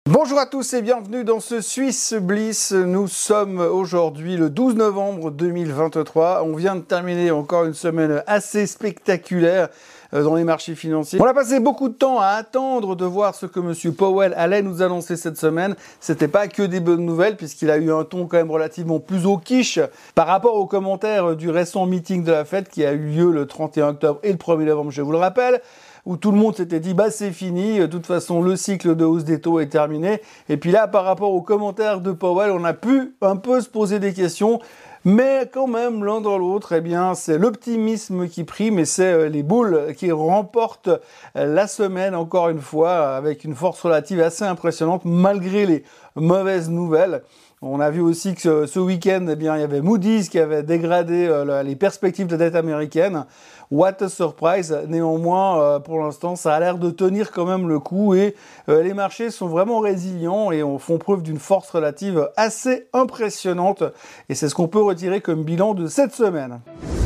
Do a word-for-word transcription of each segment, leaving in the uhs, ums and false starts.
Bonjour à tous et bienvenue dans ce Swiss Bliss. Nous sommes aujourd'hui le douze novembre deux mille vingt-trois. On vient de terminer encore une semaine assez spectaculaire dans les marchés financiers. On a passé beaucoup de temps à attendre de voir ce que M. Powell allait nous annoncer cette semaine. C'était pas que des bonnes nouvelles puisqu'il a eu un ton quand même relativement plus au quiche par rapport aux commentaires du récent meeting de la Fed qui a eu lieu le trente et un octobre et le premier novembre, je vous le rappelle, où tout le monde s'était dit bah c'est fini, de toute façon le cycle de hausse des taux est terminé. Et puis là, par rapport aux commentaires de Powell, on a pu un peu se poser des questions. Mais quand même, l'un dans l'autre, eh bien, c'est l'optimisme qui prime et c'est les bulls qui remportent la semaine, encore une fois, avec une force relative assez impressionnante, malgré les mauvaises nouvelles. On a vu aussi que ce week-end, eh bien, il y avait Moody's qui avait dégradé euh, les perspectives de dette américaine. What a surprise! Néanmoins, euh, pour l'instant, ça a l'air de tenir quand même le coup et euh, les marchés sont vraiment résilients et font preuve d'une force relative assez impressionnante. Et c'est ce qu'on peut retirer comme bilan de cette semaine.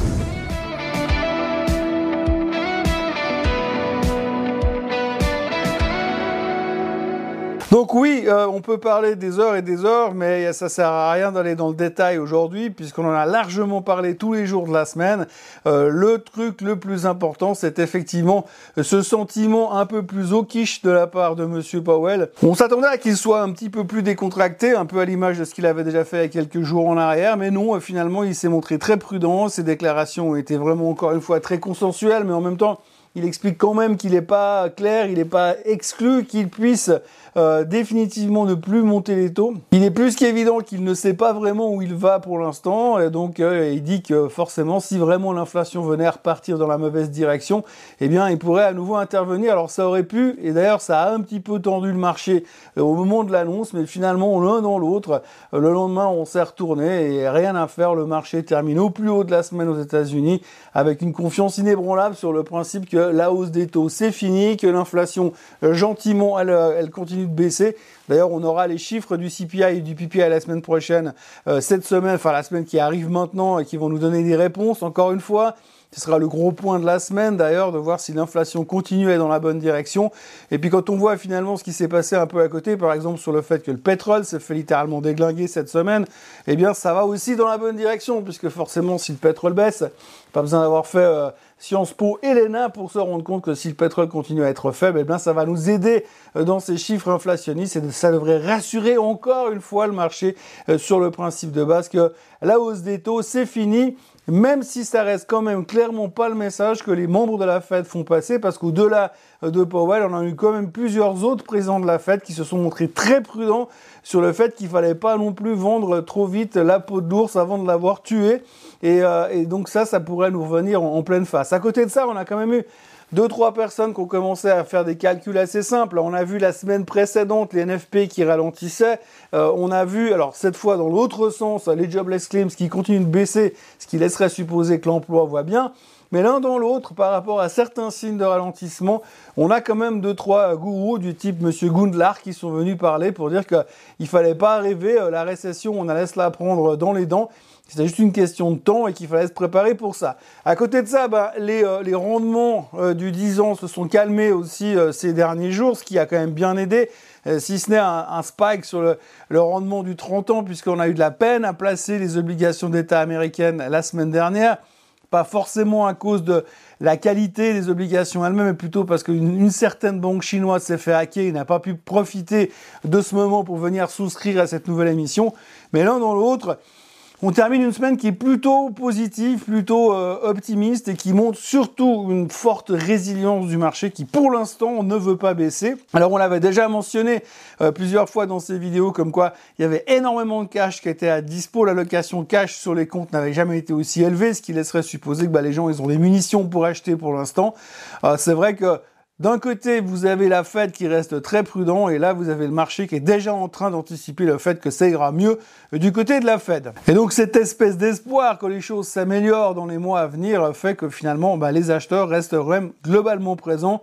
Donc oui, euh, on peut parler des heures et des heures, mais ça sert à rien d'aller dans le détail aujourd'hui, puisqu'on en a largement parlé tous les jours de la semaine. Euh, le truc le plus important, c'est effectivement ce sentiment un peu plus au quiche de la part de M. Powell. On s'attendait à qu'il soit un petit peu plus décontracté, un peu à l'image de ce qu'il avait déjà fait il y a quelques jours en arrière, mais non, finalement, il s'est montré très prudent. Ses déclarations ont été vraiment, encore une fois, très consensuelles, mais en même temps, il explique quand même qu'il n'est pas clair, il n'est pas exclu qu'il puisse euh, définitivement ne plus monter les taux. Il est plus qu'évident qu'il ne sait pas vraiment où il va pour l'instant, et donc euh, il dit que forcément, si vraiment l'inflation venait à repartir dans la mauvaise direction, eh bien, il pourrait à nouveau intervenir. Alors ça aurait pu, et d'ailleurs ça a un petit peu tendu le marché euh, au moment de l'annonce, mais finalement, l'un dans l'autre, euh, le lendemain, on s'est retourné et rien à faire, le marché termine au plus haut de la semaine aux États-Unis avec une confiance inébranlable sur le principe que la hausse des taux, c'est fini, que l'inflation, euh, gentiment, elle, elle continue de baisser. D'ailleurs, on aura les chiffres du C P I et du P P I la semaine prochaine, euh, cette semaine, enfin la semaine qui arrive maintenant, et qui vont nous donner des réponses, encore une fois. Ce sera le gros point de la semaine, d'ailleurs, de voir si l'inflation continue à aller dans la bonne direction. Et puis quand on voit finalement ce qui s'est passé un peu à côté, par exemple sur le fait que le pétrole s'est fait littéralement déglinguer cette semaine, eh bien ça va aussi dans la bonne direction, puisque forcément si le pétrole baisse, pas besoin d'avoir fait euh, Sciences Po et l'E N A pour se rendre compte que si le pétrole continue à être faible, eh bien ça va nous aider euh, dans ces chiffres inflationnistes et ça devrait rassurer encore une fois le marché euh, sur le principe de base que la hausse des taux, c'est fini. Même si ça reste quand même clairement pas le message que les membres de la Fed font passer, parce qu'au-delà de Powell, on a eu quand même plusieurs autres présidents de la Fed qui se sont montrés très prudents sur le fait qu'il fallait pas non plus vendre trop vite la peau de l'ours avant de l'avoir tué. Et, euh, et donc ça, ça pourrait nous revenir en, en pleine face. À côté de ça, on a quand même eu deux, trois personnes qui ont commencé à faire des calculs assez simples. On a vu la semaine précédente les N F P qui ralentissaient. Euh, on a vu, alors cette fois dans l'autre sens, les jobless claims qui continuent de baisser, ce qui laisserait supposer que l'emploi va bien. Mais l'un dans l'autre, par rapport à certains signes de ralentissement, on a quand même deux, trois gourous du type M. Gundlach qui sont venus parler pour dire qu'il fallait pas rêver, la récession, on allait se la prendre dans les dents. C'était juste une question de temps et qu'il fallait se préparer pour ça. À côté de ça, bah, les, euh, les rendements euh, du dix ans se sont calmés aussi euh, ces derniers jours, ce qui a quand même bien aidé, euh, si ce n'est un, un spike sur le, le rendement du trente ans, puisqu'on a eu de la peine à placer les obligations d'État américaines la semaine dernière. Pas forcément à cause de la qualité des obligations elles-mêmes, mais plutôt parce qu'une une certaine banque chinoise s'est fait hacker et n'a pas pu profiter de ce moment pour venir souscrire à cette nouvelle émission. Mais l'un dans l'autre, on termine une semaine qui est plutôt positive, plutôt euh, optimiste et qui montre surtout une forte résilience du marché qui, pour l'instant, ne veut pas baisser. Alors, on l'avait déjà mentionné euh, plusieurs fois dans ces vidéos comme quoi il y avait énormément de cash qui était à dispo. L'allocation cash sur les comptes n'avait jamais été aussi élevée, ce qui laisserait supposer que bah, les gens ils ont des munitions pour acheter pour l'instant. Euh, c'est vrai que d'un côté, vous avez la Fed qui reste très prudent et là, vous avez le marché qui est déjà en train d'anticiper le fait que ça ira mieux du côté de la Fed. Et donc, cette espèce d'espoir que les choses s'améliorent dans les mois à venir fait que finalement, bah, les acheteurs restent quand même globalement présents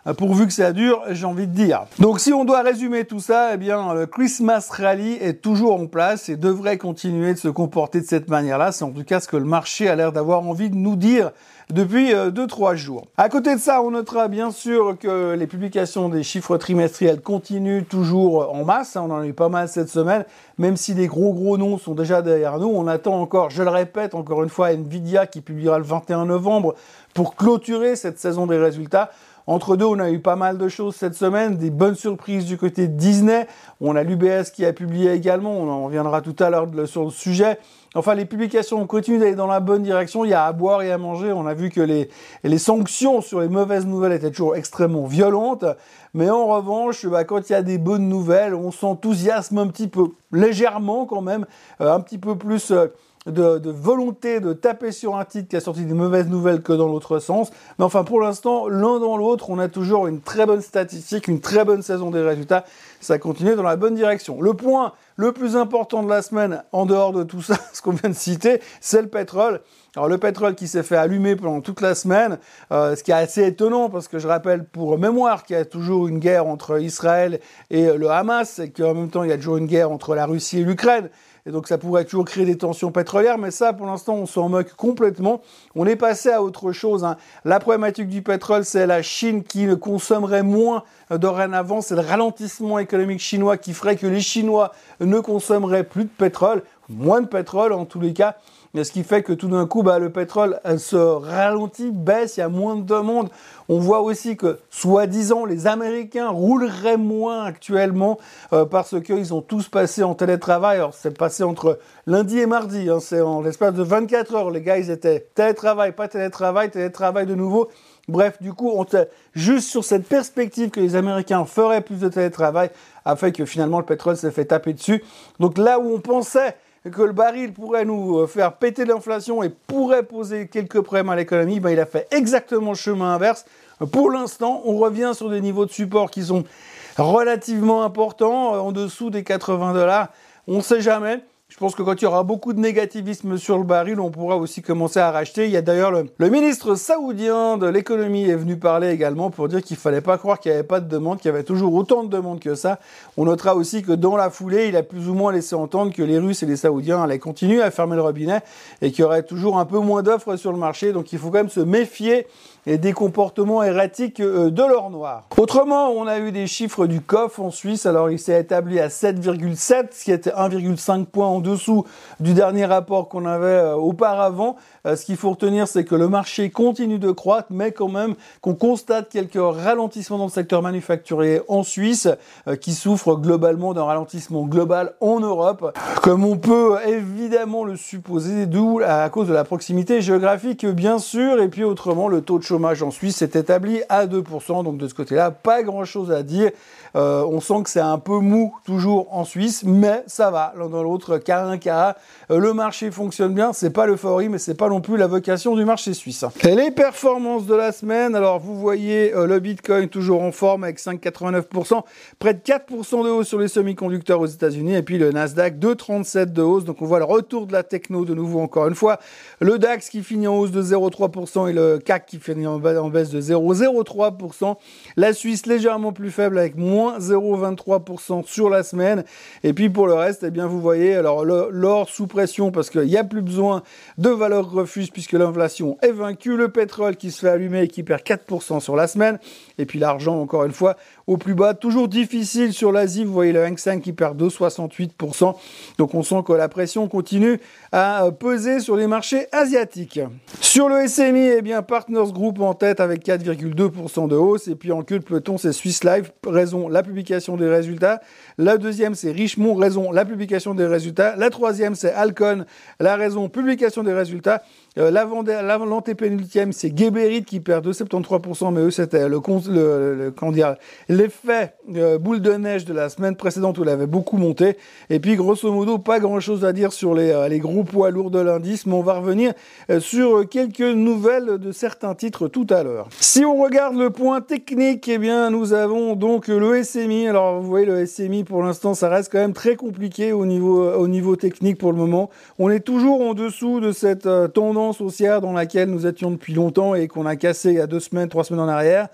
pourvu que ça dure, j'ai envie de dire. Donc si on doit résumer tout ça, eh bien le Christmas Rally est toujours en place et devrait continuer de se comporter de cette manière-là. C'est en tout cas ce que le marché a l'air d'avoir envie de nous dire depuis deux trois jours. À côté de ça, on notera bien sûr que les publications des chiffres trimestriels continuent toujours en masse. On en a eu pas mal cette semaine, même si les gros gros noms sont déjà derrière nous. On attend encore, je le répète encore une fois, Nvidia qui publiera le vingt et un novembre pour clôturer cette saison des résultats. Entre deux, on a eu pas mal de choses cette semaine, des bonnes surprises du côté de Disney. On a l'U B S qui a publié également, on en reviendra tout à l'heure sur le sujet. Enfin, les publications continuent d'aller dans la bonne direction. Il y a à boire et à manger. On a vu que les, les sanctions sur les mauvaises nouvelles étaient toujours extrêmement violentes. Mais en revanche, bah, quand il y a des bonnes nouvelles, on s'enthousiasme un petit peu, légèrement quand même, euh, un petit peu plus... Euh, De, de volonté de taper sur un titre qui a sorti des mauvaises nouvelles que dans l'autre sens. Mais enfin, pour l'instant, l'un dans l'autre, on a toujours une très bonne statistique, une très bonne saison des résultats. Ça continue dans la bonne direction. Le point le plus important de la semaine, en dehors de tout ça, ce qu'on vient de citer, c'est le pétrole. Alors le pétrole qui s'est fait allumer pendant toute la semaine, euh, ce qui est assez étonnant parce que je rappelle pour mémoire qu'il y a toujours une guerre entre Israël et le Hamas et qu'en même temps il y a toujours une guerre entre la Russie et l'Ukraine. Et donc ça pourrait toujours créer des tensions pétrolières, mais ça pour l'instant on s'en moque complètement. On est passé à autre chose, hein. La problématique du pétrole, c'est la Chine qui ne consommerait moins dorénavant, c'est le ralentissement économique chinois qui ferait que les Chinois ne consommeraient plus de pétrole, moins de pétrole en tous les cas. Ce qui fait que tout d'un coup, bah, le pétrole se ralentit, baisse, il y a moins de demande. On voit aussi que, soi-disant, les Américains rouleraient moins actuellement euh, parce qu'ils ont tous passé en télétravail. Alors, c'est passé entre lundi et mardi. Hein, c'est en l'espace de vingt-quatre heures. Les gars, ils étaient télétravail, pas télétravail, télétravail de nouveau. Bref, du coup, on était juste sur cette perspective que les Américains feraient plus de télétravail, a fait que finalement, le pétrole s'est fait taper dessus. Donc là où on pensait que le baril pourrait nous faire péter l'inflation et pourrait poser quelques problèmes à l'économie, ben il a fait exactement le chemin inverse. Pour l'instant, on revient sur des niveaux de support qui sont relativement importants, en dessous des quatre-vingts dollars. On ne sait jamais. Je pense que quand il y aura beaucoup de négativisme sur le baril, on pourra aussi commencer à racheter. Il y a d'ailleurs le, le ministre saoudien de l'économie est venu parler également pour dire qu'il fallait pas croire qu'il n'y avait pas de demande, qu'il y avait toujours autant de demandes que ça. On notera aussi que dans la foulée, il a plus ou moins laissé entendre que les Russes et les Saoudiens allaient continuer à fermer le robinet et qu'il y aurait toujours un peu moins d'offres sur le marché. Donc il faut quand même se méfier et des comportements erratiques de l'or noir. Autrement, on a eu des chiffres du C O F en Suisse. Alors, il s'est établi à sept virgule sept, ce qui était un virgule cinq points en dessous du dernier rapport qu'on avait euh, auparavant. Euh, ce qu'il faut retenir, c'est que le marché continue de croître, mais quand même qu'on constate quelques ralentissements dans le secteur manufacturier en Suisse, euh, qui souffre globalement d'un ralentissement global en Europe, comme on peut évidemment le supposer, d'où à cause de la proximité géographique, bien sûr. Et puis autrement, le taux de chômage en Suisse s'est établi à deux pour cent, donc de ce côté-là, pas grand-chose à dire. Euh, on sent que c'est un peu mou toujours en Suisse, mais ça va, l'un dans l'autre, cas un cas. Euh, le marché fonctionne bien, c'est pas l'euphorie, mais c'est pas non plus la vocation du marché suisse. Et les performances de la semaine, alors vous voyez euh, le Bitcoin toujours en forme avec cinq virgule quatre-vingt-neuf pour cent, près de quatre pour cent de hausse sur les semi-conducteurs aux États-Unis, et puis le Nasdaq deux virgule trente-sept de hausse, donc on voit le retour de la techno de nouveau encore une fois. Le DAX qui finit en hausse de zéro virgule trois pour cent et le C A C qui finit en baisse de zéro virgule zéro trois pour cent. La Suisse légèrement plus faible avec moins zéro virgule vingt-trois pour cent sur la semaine. Et puis pour le reste, eh bien vous voyez, alors l'or sous pression parce qu'il n'y a plus besoin de valeur refuge puisque l'inflation est vaincue. Le pétrole qui se fait allumer et qui perd quatre pour cent sur la semaine. Et puis l'argent, encore une fois, au plus bas. Toujours difficile sur l'Asie. Vous voyez le Hang Seng qui perd deux virgule soixante-huit pour cent. Donc on sent que la pression continue à peser sur les marchés asiatiques. Sur le S M I, eh bien Partners Group en tête avec quatre virgule deux pour cent de hausse. Et puis en queue de peloton, c'est Swiss Life, raison la publication des résultats. La deuxième, c'est Richemont, raison la publication des résultats. La troisième, c'est Alcon, la raison publication des résultats. Euh, l'antépénultième, c'est Geberit qui perd deux virgule soixante-treize pour cent, mais eux, c'était le, le, le, comment dire, l'effet euh, boule de neige de la semaine précédente où il avait beaucoup monté. Et puis, grosso modo, pas grand-chose à dire sur les, euh, les gros poids lourds de l'indice, mais on va revenir euh, sur quelques nouvelles de certains titres tout à l'heure. Si on regarde le point technique, eh bien, nous avons donc le S M I. Alors, vous voyez, le S M I, pour l'instant, ça reste quand même très compliqué au niveau, au niveau technique pour le moment. On est toujours en dessous de cette euh, tendance haussière dans laquelle nous étions depuis longtemps et qu'on a cassé il y a deux semaines, trois semaines en arrière.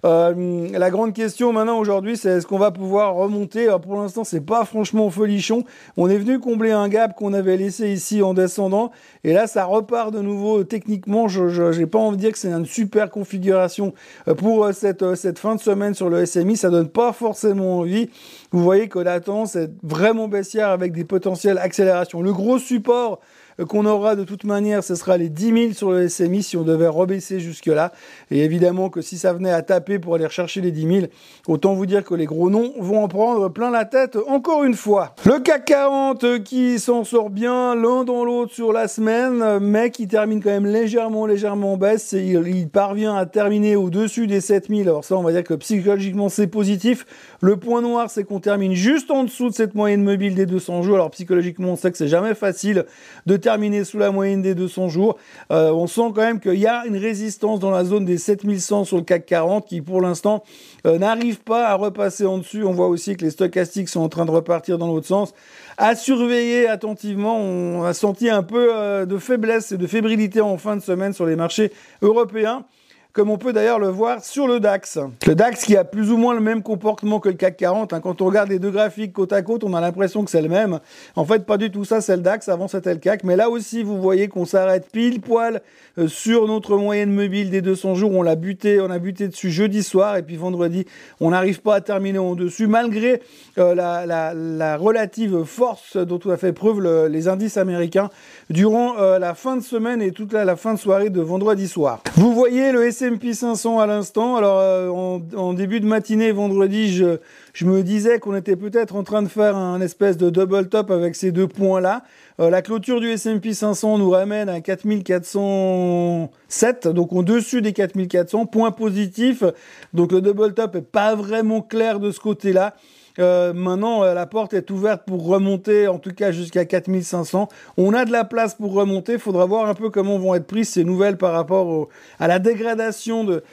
Euh, la grande question maintenant aujourd'hui, c'est est-ce qu'on va pouvoir remonter? Alors, pour l'instant, c'est pas franchement folichon. On est venu combler un gap qu'on avait laissé ici en descendant, et là, ça repart de nouveau. Techniquement, je, je j'ai pas envie de dire que c'est une super configuration pour cette cette fin de semaine sur le S M I. Ça donne pas forcément envie. Vous voyez que la tendance est vraiment baissière avec des potentielles accélérations. Le gros support qu'on aura de toute manière, ce sera les dix mille sur le S M I si on devait rebaisser jusque-là. Et évidemment que si ça venait à taper pour aller rechercher les dix mille, autant vous dire que les gros noms vont en prendre plein la tête encore une fois. Le C A C quarante qui s'en sort bien l'un dans l'autre sur la semaine, mais qui termine quand même légèrement, légèrement en baisse. Et il, il parvient à terminer au-dessus des sept mille. Alors ça, on va dire que psychologiquement, c'est positif. Le point noir, c'est qu'on termine juste en dessous de cette moyenne mobile des deux cents jours. Alors psychologiquement, on sait que c'est jamais facile de terminer sous la moyenne des deux cents jours. Euh, on sent quand même qu'il y a une résistance dans la zone des sept mille cent sur le C A C quarante qui, pour l'instant, euh, n'arrive pas à repasser en dessus. On voit aussi que les stochastiques sont en train de repartir dans l'autre sens. À surveiller attentivement, on a senti un peu euh, de faiblesse et de fébrilité en fin de semaine sur les marchés européens, comme on peut d'ailleurs le voir sur le DAX. Le DAX qui a plus ou moins le même comportement que le C A C quarante. Hein. Quand on regarde les deux graphiques côte à côte, on a l'impression que c'est le même. En fait, pas du tout ça, c'est le DAX. Avant, c'était le C A C. Mais là aussi, vous voyez qu'on s'arrête pile poil euh, sur notre moyenne mobile des deux cents jours. On l'a buté, on a buté dessus jeudi soir. Et puis vendredi, on n'arrive pas à terminer en dessus, malgré euh, la, la, la relative force dont a fait preuve le, les indices américains durant euh, la fin de semaine et toute la, la fin de soirée de vendredi soir. Vous voyez le S M P cinq cents à l'instant. Alors euh, en, en début de matinée vendredi, je, je me disais qu'on était peut-être en train de faire un espèce de double top avec ces deux points-là. Euh, la clôture du S M P cinq cents nous ramène à quatre mille quatre cent sept, donc au-dessus des quatre mille quatre cents, point positif. Donc le double top est pas vraiment clair de ce côté-là. Euh, maintenant, euh, la porte est ouverte pour remonter, en tout cas jusqu'à quatre mille cinq cents. On a de la place pour remonter. Il faudra voir un peu comment vont être prises ces nouvelles par rapport au, à la dégradation de,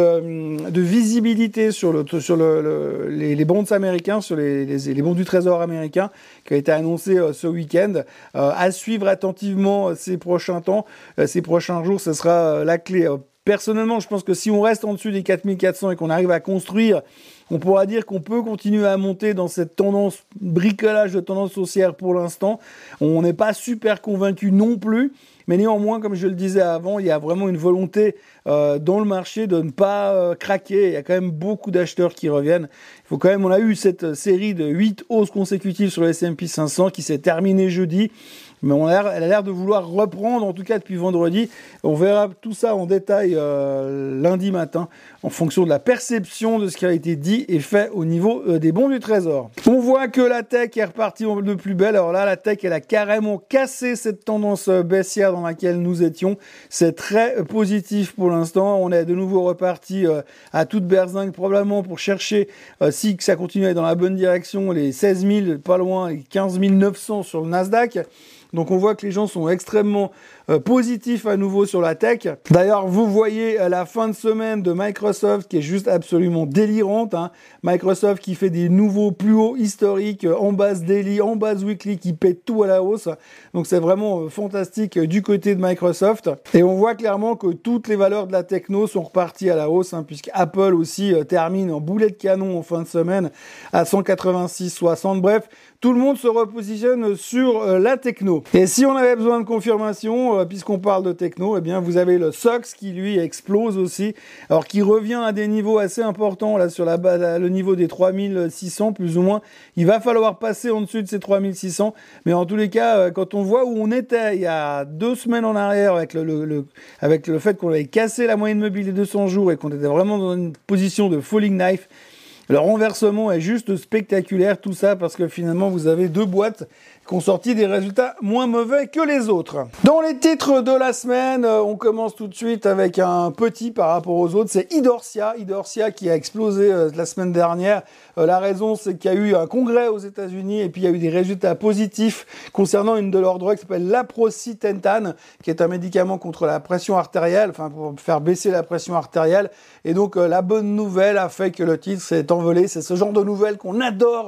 de, de visibilité sur, le, sur le, le, les, les bonds américains, sur les, les, les bons du Trésor américain, qui a été annoncé euh, ce week-end. Euh, à suivre attentivement euh, ces prochains temps, euh, ces prochains jours, ce sera euh, la clé. Euh, personnellement, je pense que si on reste en dessus des quatre mille quatre cents et qu'on arrive à construire, on pourra dire qu'on peut continuer à monter dans cette tendance, bricolage de tendance haussière pour l'instant. On n'est pas super convaincu non plus, mais néanmoins, comme je le disais avant, il y a vraiment une volonté euh, dans le marché de ne pas euh, craquer. Il y a quand même beaucoup d'acheteurs qui reviennent. Il faut quand même, on a eu cette série de huit hausses consécutives sur le S M P cinq cents qui s'est terminée jeudi. Mais on a l'air, elle a l'air de vouloir reprendre, en tout cas depuis vendredi. On verra tout ça en détail euh, lundi matin, en fonction de la perception de ce qui a été dit et fait au niveau euh, des bons du Trésor. On voit que la tech est repartie de plus belle. Alors là, la tech, elle a carrément cassé cette tendance baissière dans laquelle nous étions. C'est très positif pour l'instant. On est de nouveau reparti euh, à toute berzingue, probablement pour chercher, euh, si ça continue à aller dans la bonne direction, les seize mille, pas loin, les quinze mille neuf cents sur le Nasdaq. Donc on voit que les gens sont extrêmement euh, positifs à nouveau sur la tech. D'ailleurs, vous voyez euh, la fin de semaine de Microsoft qui est juste absolument délirante. Hein. Microsoft qui fait des nouveaux plus hauts historiques euh, en base daily, en base weekly, qui pète tout à la hausse. Donc c'est vraiment euh, fantastique euh, du côté de Microsoft. Et on voit clairement que toutes les valeurs de la techno sont reparties à la hausse, hein, puisque Apple aussi euh, termine en boulet de canon en fin de semaine à cent quatre-vingt-six soixante. Bref, tout le monde se repositionne sur euh, la techno. Et si on avait besoin de confirmation, euh, puisqu'on parle de techno, eh bien vous avez le S O X qui lui explose aussi, alors qui revient à des niveaux assez importants là sur la base, le niveau des trois mille six cents plus ou moins. Il va falloir passer en dessus de ces trois mille six cents, mais en tous les cas, euh, quand on voit où on était il y a deux semaines en arrière avec le, le, le avec le fait qu'on avait cassé la moyenne mobile des deux cents jours et qu'on était vraiment dans une position de falling knife. Le renversement est juste spectaculaire, tout ça parce que finalement vous avez deux boîtes qui ont sorti des résultats moins mauvais que les autres. Dans les titres de la semaine, on commence tout de suite avec un petit par rapport aux autres, c'est Idorsia. Idorsia qui a explosé euh, la semaine dernière. Euh, la raison, c'est qu'il y a eu un congrès aux États-Unis et puis il y a eu des résultats positifs concernant une de leurs drogues qui s'appelle l'aprocitentane, qui est un médicament contre la pression artérielle, enfin pour faire baisser la pression artérielle. Et donc euh, la bonne nouvelle a fait que le titre s'est envolé. C'est ce genre de nouvelles qu'on adore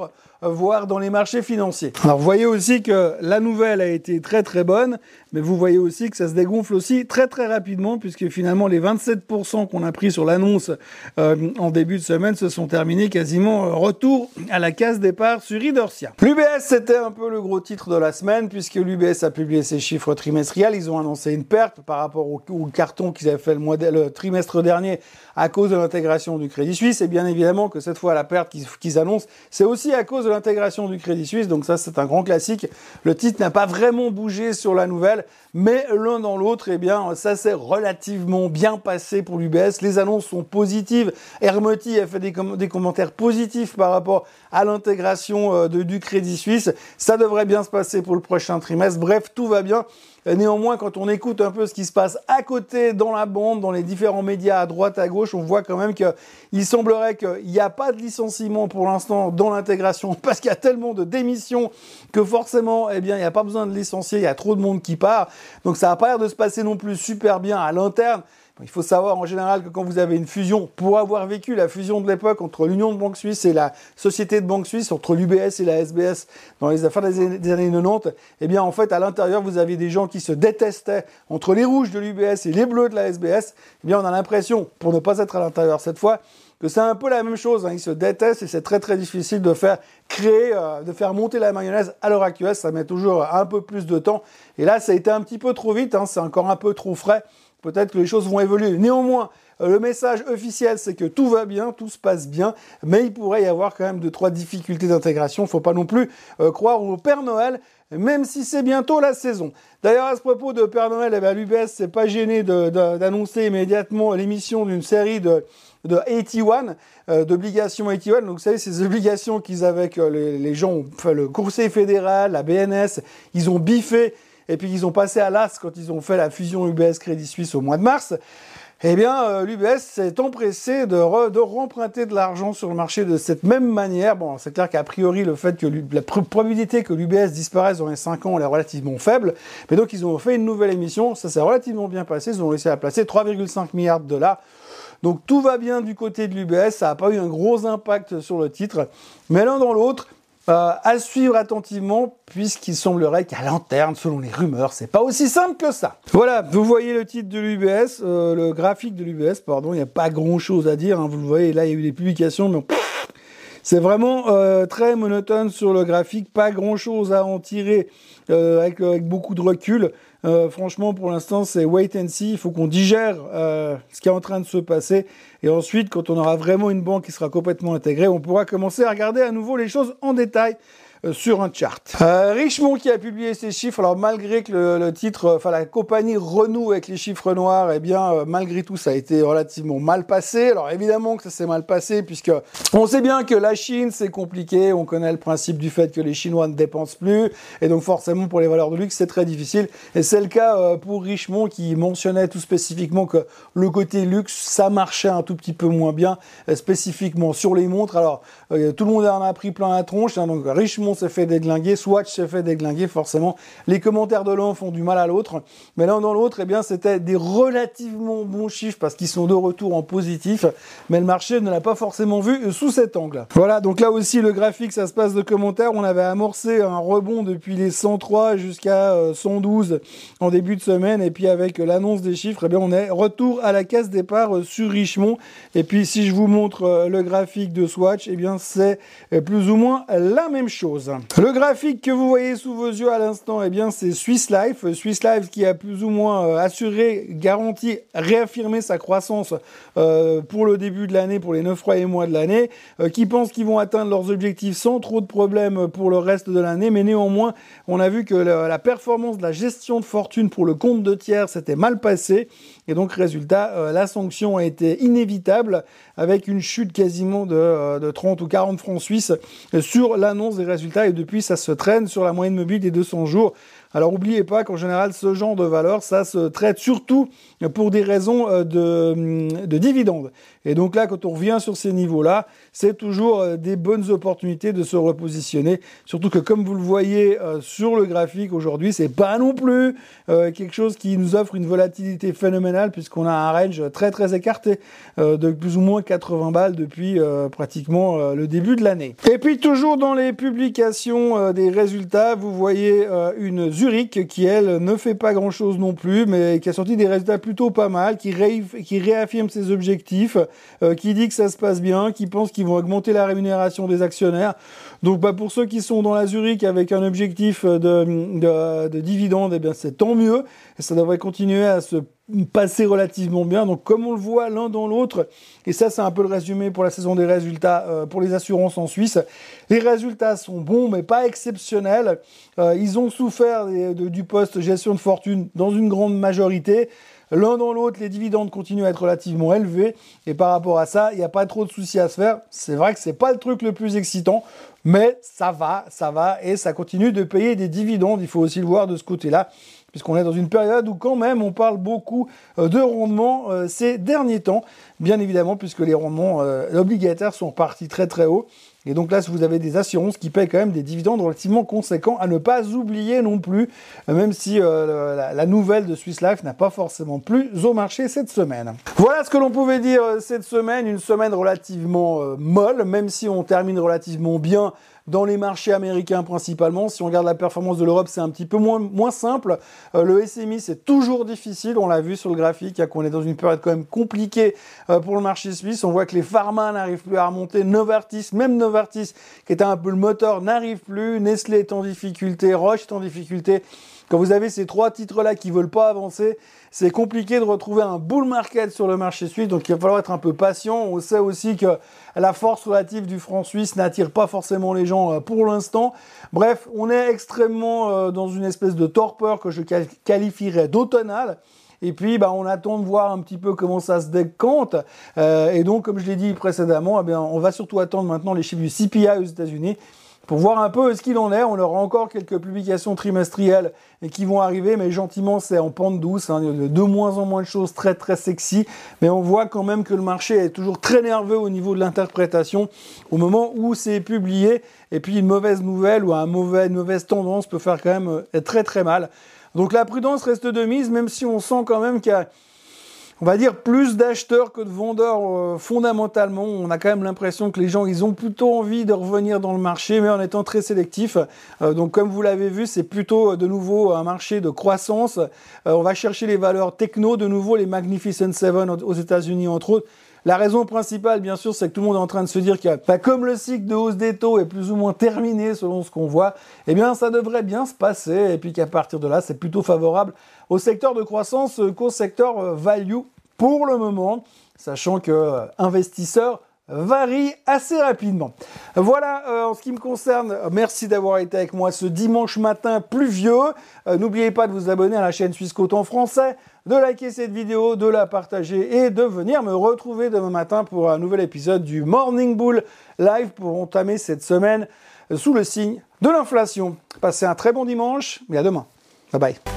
voire dans les marchés financiers. Alors vous voyez aussi que la nouvelle a été très très bonne, mais vous voyez aussi que ça se dégonfle aussi très très rapidement, puisque finalement les vingt-sept pour cent qu'on a pris sur l'annonce euh, en début de semaine se sont terminés quasiment euh, retour à la case départ sur Idorsia. L'U B S, c'était un peu le gros titre de la semaine, puisque l'U B S a publié ses chiffres trimestriels. Ils ont annoncé une perte par rapport au, au carton qu'ils avaient fait le, mois de, le trimestre dernier à cause de l'intégration du Crédit Suisse. Et bien évidemment que cette fois, la perte qu'ils, qu'ils annoncent, c'est aussi à cause de l'intégration du Crédit Suisse. Donc ça, c'est un grand classique. Le titre n'a pas vraiment bougé sur la nouvelle, mais l'un dans l'autre, eh bien, ça s'est relativement bien passé pour l'U B S. Les annonces sont positives. Hermoti a fait des, com- des commentaires positifs par rapport à l'intégration euh, de, du Crédit Suisse. Ça devrait bien se passer pour le prochain trimestre. Bref, tout va bien. Néanmoins, quand on écoute un peu ce qui se passe à côté, dans la bande, dans les différents médias à droite, à gauche, on voit quand même qu'il semblerait qu'il n'y a pas de licenciement pour l'instant dans l'intégration, parce qu'il y a tellement de démissions que forcément, eh bien, il n'y a pas besoin de licencier, il y a trop de monde qui part. Donc ça n'a pas l'air de se passer non plus super bien à l'interne. Il faut savoir en général que quand vous avez une fusion, pour avoir vécu la fusion de l'époque entre l'Union de Banque Suisse et la Société de Banque Suisse, entre l'U B S et la S B S dans les affaires des années, des années quatre-vingt-dix, eh bien en fait à l'intérieur vous aviez des gens qui se détestaient entre les rouges de l'U B S et les bleus de la S B S. Eh bien on a l'impression, pour ne pas être à l'intérieur cette fois, que c'est un peu la même chose, hein. Ils se détestent et c'est très très difficile de faire créer, euh, de faire monter la mayonnaise à l'heure actuelle. Ça met toujours un peu plus de temps. Et là ça a été un petit peu trop vite, hein. C'est encore un peu trop frais. Peut-être que les choses vont évoluer. Néanmoins, le message officiel, c'est que tout va bien, tout se passe bien, mais il pourrait y avoir quand même deux, trois difficultés d'intégration. Il ne faut pas non plus euh, croire au Père Noël, même si c'est bientôt la saison. D'ailleurs, à ce propos de Père Noël, eh bien, l'U B S s'est pas gêné de, de, d'annoncer immédiatement l'émission d'une série de de quatre-vingt-un, euh, d'obligations quatre-vingt-un. Donc, vous savez, ces obligations qu'ils avaient, que les, les gens, enfin, le Conseil fédéral, la B N S, ils ont biffé. Et puis ils ont passé à l'A S quand ils ont fait la fusion U B S Crédit Suisse au mois de mars, eh bien euh, l'U B S s'est empressé de, re, de remprunter de l'argent sur le marché de cette même manière. Bon, c'est clair qu'a priori, le fait que la probabilité que l'U B S disparaisse dans les cinq ans elle est relativement faible. Mais donc ils ont fait une nouvelle émission, ça s'est relativement bien passé, ils ont réussi à placer trois virgule cinq milliards de dollars. Donc tout va bien du côté de l'U B S, ça n'a pas eu un gros impact sur le titre. Mais l'un dans l'autre, Euh, à suivre attentivement, puisqu'il semblerait qu'à l'interne, selon les rumeurs, c'est pas aussi simple que ça. Voilà, vous voyez le titre de l'U B S, euh, le graphique de l'U B S, pardon, il n'y a pas grand-chose à dire, hein, vous le voyez, là il y a eu des publications, mais pff, c'est vraiment euh, très monotone sur le graphique, pas grand-chose à en tirer euh, avec, avec beaucoup de recul. Euh, franchement, pour l'instant, c'est wait and see. Il faut qu'on digère euh, ce qui est en train de se passer. Et ensuite, quand on aura vraiment une banque qui sera complètement intégrée, on pourra commencer à regarder à nouveau les choses en détail euh, sur un chart. Euh, Richemont qui a publié ses chiffres. Alors, malgré que le, le titre, enfin la compagnie renoue avec les chiffres noirs, eh bien, euh, malgré tout, ça a été relativement mal passé. Alors, évidemment que ça s'est mal passé, puisque on sait bien que la Chine, c'est compliqué. On connaît le principe du fait que les Chinois ne dépensent plus. Et donc, forcément, pour les valeurs de luxe, c'est très difficile. Et c'est le cas euh, pour Richemont qui mentionnait tout spécifiquement que le côté luxe, ça marchait un tout petit peu moins bien, euh, spécifiquement sur les montres. Alors, euh, tout le monde en a pris plein la tronche. Hein, donc, Richemont s'est fait déglinguer, Swatch s'est fait déglinguer, forcément. Les commentaires de l'un font du mal à l'autre. Mais l'un dans l'autre, eh bien, c'était des relativement bons chiffres parce qu'ils sont de retour en positif. Mais le marché ne l'a pas forcément vu sous cet angle. Voilà, donc là aussi, le graphique, ça se passe de commentaires. On avait amorcé un rebond depuis les cent trois jusqu'à cent douze en début de semaine. Et puis, avec l'annonce des chiffres, eh bien, on est retour à la case départ sur Richemont. Et puis, si je vous montre le graphique de Swatch, eh bien, c'est plus ou moins la même chose. Le graphique que vous voyez sous vos yeux à l'instant, eh bien, c'est Swiss Life. Swiss Life qui a plus ou moins assuré, garanti, réaffirmé sa croissance euh, pour le début de l'année, pour les neuf premiers mois de l'année, euh, qui pensent qu'ils vont atteindre leurs objectifs sans trop de problèmes pour le reste de l'année. Mais néanmoins, on a vu que la, la performance de la gestion de fortune pour le compte de tiers s'était mal passée. Et donc, résultat, euh, la sanction a été inévitable avec une chute quasiment de, euh, de trente ou quarante francs suisses sur l'annonce des résultats. Et depuis, ça se traîne sur la moyenne mobile des deux cents jours Alors n'oubliez pas qu'en général, ce genre de valeur, ça se traite surtout pour des raisons de, de dividendes. Et donc là, quand on revient sur ces niveaux-là, c'est toujours des bonnes opportunités de se repositionner. Surtout que comme vous le voyez euh, sur le graphique aujourd'hui, c'est pas non plus euh, quelque chose qui nous offre une volatilité phénoménale puisqu'on a un range très très écarté euh, de plus ou moins quatre-vingts balles depuis euh, pratiquement euh, le début de l'année. Et puis toujours dans les publications euh, des résultats, vous voyez euh, une Zurich qui elle ne fait pas grand-chose non plus, mais qui a sorti des résultats plutôt pas mal, qui, ré qui réaffirme ses objectifs, euh, qui dit que ça se passe bien, qui pense qu'ils vont augmenter la rémunération des actionnaires. Donc bah, pour ceux qui sont dans la Zurich avec un objectif de, de, de dividende, eh bien c'est tant mieux. Et ça devrait continuer à se passer relativement bien. Donc comme on le voit l'un dans l'autre, et ça c'est un peu le résumé pour la saison des résultats euh, pour les assurances en Suisse, les résultats sont bons mais pas exceptionnels. Euh, ils ont souffert des, de, du poste gestion de fortune dans une grande majorité. L'un dans l'autre, les dividendes continuent à être relativement élevés. Et par rapport à ça, il n'y a pas trop de soucis à se faire. C'est vrai que c'est pas le truc le plus excitant, mais ça va, ça va. Et ça continue de payer des dividendes. Il faut aussi le voir de ce côté-là, puisqu'on est dans une période où quand même on parle beaucoup de rendement euh, ces derniers temps. Bien évidemment, puisque les rendements euh, obligataires sont partis très très haut. Et donc là, si vous avez des assurances qui paient quand même des dividendes relativement conséquents, à ne pas oublier non plus, même si euh, la, la nouvelle de Swiss Life n'a pas forcément plu au marché cette semaine. Voilà ce que l'on pouvait dire cette semaine, une semaine relativement euh, molle, même si on termine relativement bien dans les marchés américains principalement. Si on regarde la performance de l'Europe, c'est un petit peu moins, moins simple. Euh, le S M I, c'est toujours difficile. On l'a vu sur le graphique, hein, qu'on est dans une période quand même compliquée euh, pour le marché suisse. On voit que les pharma n'arrivent plus à remonter. Novartis, même Novartis, qui était un peu le moteur, n'arrive plus. Nestlé est en difficulté. Roche est en difficulté. Quand vous avez ces trois titres-là qui veulent pas avancer, c'est compliqué de retrouver un bull market sur le marché suisse, donc il va falloir être un peu patient. On sait aussi que la force relative du franc suisse n'attire pas forcément les gens pour l'instant. Bref, on est extrêmement dans une espèce de torpeur que je qualifierais d'automnale. Et puis, bah, on attend de voir un petit peu comment ça se décante. Euh, et donc, comme je l'ai dit précédemment, eh bien, on va surtout attendre maintenant les chiffres du C P I aux États-Unis pour voir un peu ce qu'il en est. On aura encore quelques publications trimestrielles qui vont arriver, mais gentiment, c'est en pente douce. Hein. Il y a de moins en moins de choses très, très sexy. Mais on voit quand même que le marché est toujours très nerveux au niveau de l'interprétation au moment où c'est publié. Et puis, une mauvaise nouvelle ou un mauvais, une mauvaise tendance peut faire quand même très, très mal. Donc, la prudence reste de mise, même si on sent quand même qu'il y a, on va dire, plus d'acheteurs que de vendeurs euh, fondamentalement. On a quand même l'impression que les gens, ils ont plutôt envie de revenir dans le marché, mais en étant très sélectifs. Euh, donc, comme vous l'avez vu, c'est plutôt de nouveau un marché de croissance. Euh, on va chercher les valeurs techno, de nouveau les Magnificent Seven aux États-Unis, entre autres. La raison principale, bien sûr, c'est que tout le monde est en train de se dire que, bah, comme le cycle de hausse des taux est plus ou moins terminé selon ce qu'on voit, eh bien, ça devrait bien se passer. Et puis qu'à partir de là, c'est plutôt favorable au secteur de croissance qu'au secteur euh, value pour le moment, sachant que euh, investisseurs varie assez rapidement. Voilà, euh, en ce qui me concerne, merci d'avoir été avec moi ce dimanche matin pluvieux. Euh, n'oubliez pas de vous abonner à la chaîne Suisse Côte en français, de liker cette vidéo, de la partager et de venir me retrouver demain matin pour un nouvel épisode du Morning Bull Live pour entamer cette semaine sous le signe de l'inflation. Passez un très bon dimanche et à demain. Bye bye.